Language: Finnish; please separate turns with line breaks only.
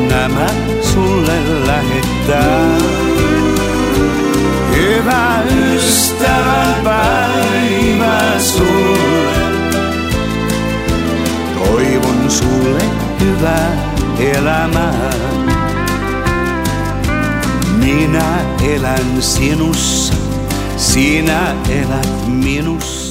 nämä sulle lähettää. Hyvä ystävänpäivä sulle. Toivon sulle hyvää elämää. Minä elän sinussa, sinä elät minussa.